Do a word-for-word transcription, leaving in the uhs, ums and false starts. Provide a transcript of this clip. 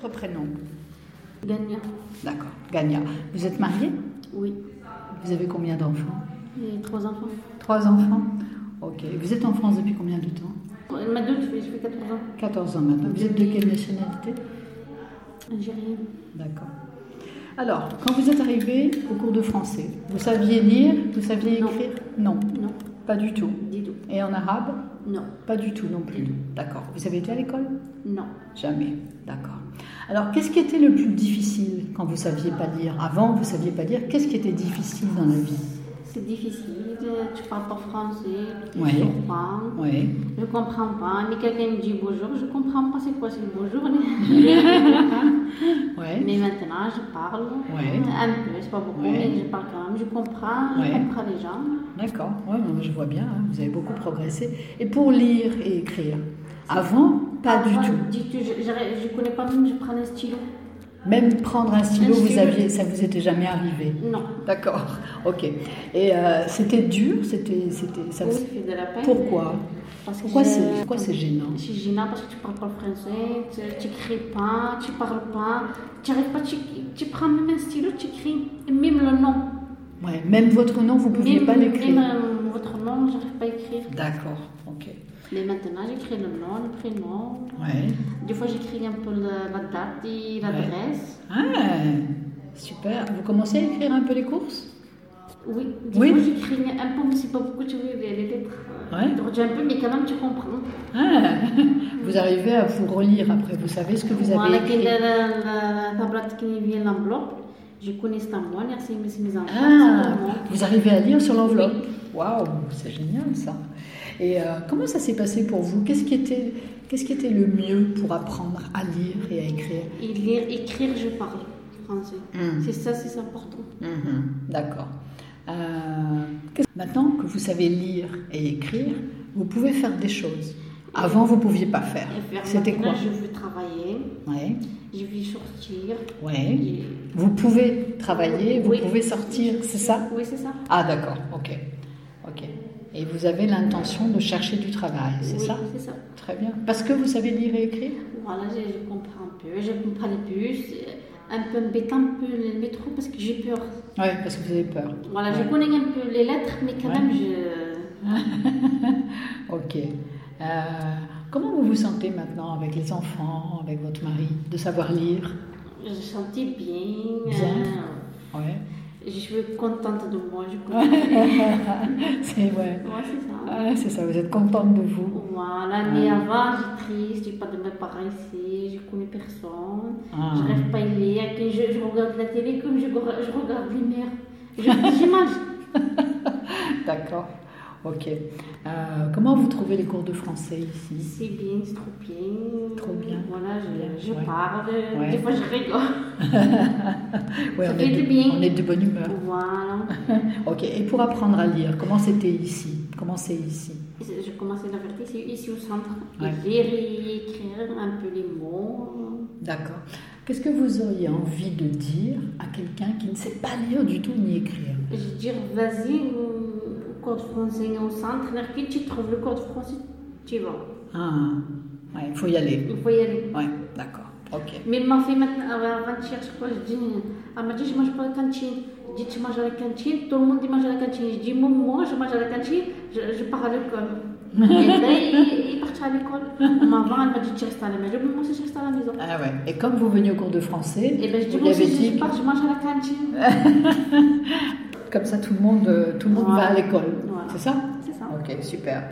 Votre prénom? Gania. D'accord, Gania. Vous êtes mariée? Oui. Vous avez combien d'enfants? J'ai trois enfants. Trois enfants? Ok. Vous êtes en France depuis combien de temps? Maintenant, je fais, je fais quatorze ans. quatorze ans maintenant. Vous êtes de quelle nationalité? Algérienne. D'accord. Alors, quand vous êtes arrivé au cours de français, vous saviez lire, vous saviez Non. écrire? Non. Non. Pas du tout. Du tout. Et en arabe? Non. Pas du tout non plus. Du tout. D'accord. Vous avez été à l'école? Non. Jamais. D'accord. Alors, qu'est-ce qui était le plus difficile quand vous ne saviez pas lire? Avant, vous ne saviez pas lire. Qu'est-ce qui était difficile dans la vie? C'est difficile. Tu parles pas français. Tu Oui. comprends. Oui. Je comprends pas. Mais quelqu'un me dit bonjour. Je comprends pas c'est quoi c'est le bonjour. Ouais. Mais maintenant, je parle. Ouais. Un peu. C'est pas beaucoup, Ouais. mais je parle quand même. Je comprends. Ouais. Je comprends les gens. D'accord. Ouais, je vois bien. Hein, vous avez beaucoup progressé. Et pour lire et écrire, avant, pas du Moi, tout. dis-tu, je, je, je connais pas même. Je prends un stylo. Même prendre un stylo, Un vous stylo. aviez, ça vous était jamais arrivé? Non. D'accord. Ok. Et euh, c'était dur, c'était, c'était, ça. Oui, ça fait de la peine. Pourquoi? Parce que Pourquoi je- c'est, pourquoi c'est gênant? C'est gênant parce que tu parles pas le français, tu n'écris pas, tu parles pas, tu n'arrives pas, tu, tu prends même un stylo, tu écris, et même le nom. Ouais. Même votre nom, vous pouviez Même, pas l'écrire. même euh, votre nom, je n'arrive pas à écrire. D'accord. Ok. Mais maintenant, j'écris le nom, le prénom. Ouais. Des fois, j'écris un peu la, la date et l'adresse. Ah, super. Vous commencez à écrire un peu les courses? Oui, des Oui. fois, j'écris un peu, mais c'est pas beaucoup, tu vois, les, les lettres. Ouais. Tu retiens un peu, mais quand même, tu comprends. Ah, vous arrivez à vous relire après, vous savez ce que vous avez Voilà, écrit. la, la, la, la tablette qui vient l'enveloppe, je connais ce moi, merci mes mes enfants. Ah, c'est tout le monde. vous arrivez à lire sur l'enveloppe. Waouh, c'est génial ça. Et euh, comment ça s'est passé pour vous? Qu'est-ce qui était, qu'est-ce qui était le mieux pour apprendre à lire et à écrire? Et lire, écrire, je parle français. Mm. C'est ça, c'est important. Mhm, d'accord. Euh, qu'est-ce- maintenant que vous savez lire et écrire, vous pouvez faire des choses. Avant, vous ne pouviez pas faire. Et faire C'était quoi? maintenant, je veux travailler, Ouais, je veux sortir. ouais. Et- Vous pouvez travailler, vous Oui. pouvez sortir, c'est ça? Oui, c'est ça. Ah d'accord, ok. Ok. Et vous avez l'intention de chercher du travail, c'est Oui, ça? c'est ça. Très bien. Parce que vous savez lire et écrire? Voilà, je, je comprends un peu, je comprends les bus, un peu embêtant un peu le métro parce que j'ai peur. Oui, parce que vous avez peur. Voilà, Ouais. je connais un peu les lettres, mais quand Ouais. même, je... Ok. Euh, comment vous vous sentez maintenant avec les enfants, avec votre mari, de savoir lire? Je sentais bien. Bien. euh, Ouais. je suis contente de moi. Je connais. C'est ouais. Ouais, c'est ça. Ah, c'est ça, vous êtes contente de vous. Voilà, mais avant, j'ai triste, j'ai pas de mes parents ici, je connais personne. Ah. Je rêve pas à lire, que je, je regarde la télé comme je, je regarde les mères. Je- J'imagine. D'accord. Ok. Euh, comment vous trouvez les cours de français ici? C'est bien, c'est trop bien. Trop bien. Voilà, je, je Ouais. parle, Ouais. des fois je rigole. Ouais, Ça on, fait est du de, bien. on est de bonne humeur. Voilà. Ok. Et pour apprendre à lire, comment c'était ici? Comment c'est ici? Je commençais la vérité ici, ici au centre. Ouais. Lire et écrire un peu les mots. D'accord. Qu'est-ce que vous auriez envie de dire à quelqu'un qui ne sait pas lire du tout ni écrire? Je veux dire, vas-y au code français au centre, là, puis tu trouves le code français, tu vas. Ah, ouais, il faut y aller. Il faut y aller. Ouais, d'accord. Ok. Mais ma fille, maintenant, avant-hier, je crois, je dis, elle m'a dit, je ne mange pas à la cantine. Je dis, tu manges à la cantine, tout le monde dit, mange à la cantine. Je dis, moi, moi, je mange à la cantine, je, je pars à l'école. Et là, il est parti à l'école. Maman, elle m'a dit, tu restes à la maison. Moi aussi, je reste à la maison. Ah ouais. Et comme vous veniez au cours de français, Et bien, je dis, vous moi lui avez aussi, dit, je pars, je mange à la cantine. comme ça tout le monde, euh, tout le monde Voilà. va à l'école. Voilà. C'est ça? C'est ça. Ok, super.